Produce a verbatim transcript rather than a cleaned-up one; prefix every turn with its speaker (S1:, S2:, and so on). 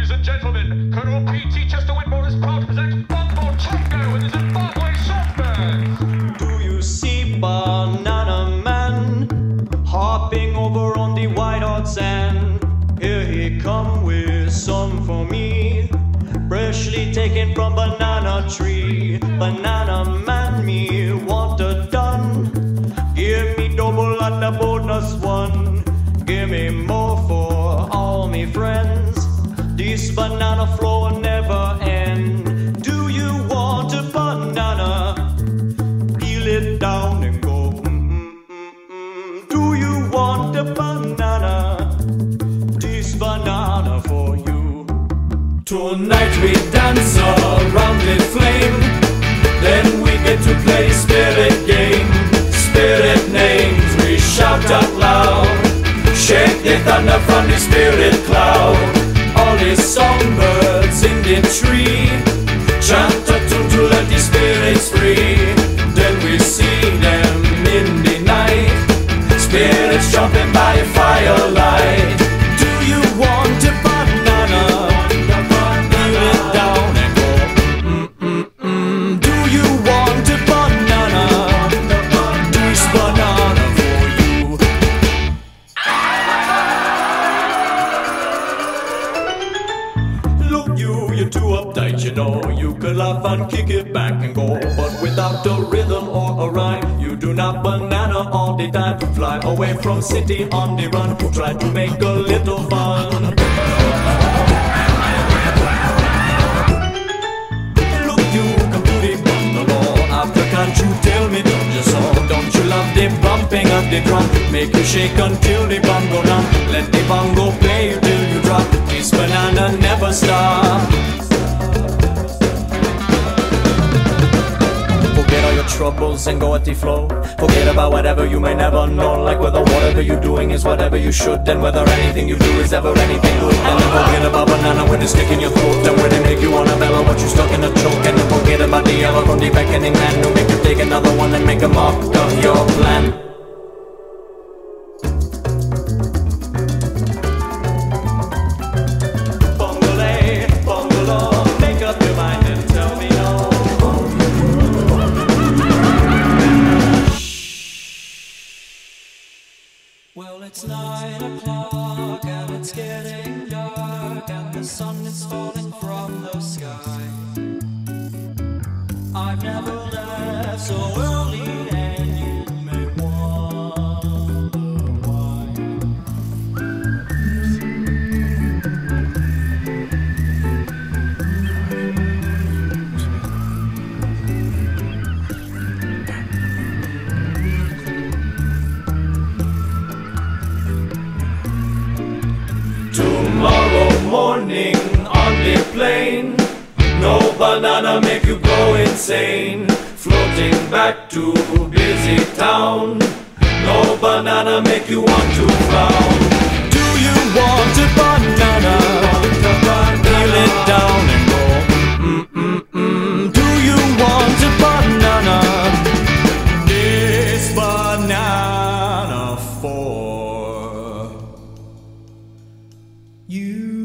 S1: Ladies and gentlemen, Colonel P T Chester Whitmore is proud to present Bumbo Chango and the Zimbabwe Softman.
S2: Do you see Banana Man hopping over on the white hot sand? Here he come with some for me, freshly taken from banana tree. Banana Man, me want a done. Give me double at the bonus one. Give me more for all me friends. This banana flow never end. Do you want a banana? Peel it down and go. Mm-mm-mm-mm. Do you want a banana? This banana for you.
S3: Tonight we dance around the flame. Then we get to play spirit game. Spirit names we shout out loud. Shake the thunder from the spirit cloud. All the songbirds in the tree chant a tune to let the spirits free. Then we see them in the night, spirits jumping by firelight. Do you want a banana? Peel it down and go. Mm-mm-mm. Do you want a banana? This banana for you. Look you, you're too uptight, you know. You could laugh and kick it back and go, but without a rhythm or a rhyme, you do not banana all the time. Fly away from city on the run, try to make a little fun. Look you, come to the bungalow. After can't you tell me, don't you so? Don't you love the bumping of the drum? Make you shake until the bongo down. Let the bongo play you till you drop. This banana never stop. Forget all your troubles and go at the flow. Forget about whatever you may never know. Like whether whatever you're doing is whatever you should, and whether anything you do is ever anything good. And then forget about banana when it's sticking your throat, and when they make you wanna mellow but you stuck in a choke. And then forget about the yellow from the beckoning man who make you take another one and make a mock of your plan.
S2: Well, it's nine o'clock and it's getting dark and the sun is falling from the sky. I've never left so early and you may wonder why.
S3: Tomorrow morning on the plane, no banana make you go insane. Floating back to busy town, no banana make you want to frown.
S2: Do you want a banana? Peel it down and go. Mm-mm-mm. Do you want a banana? This banana for you.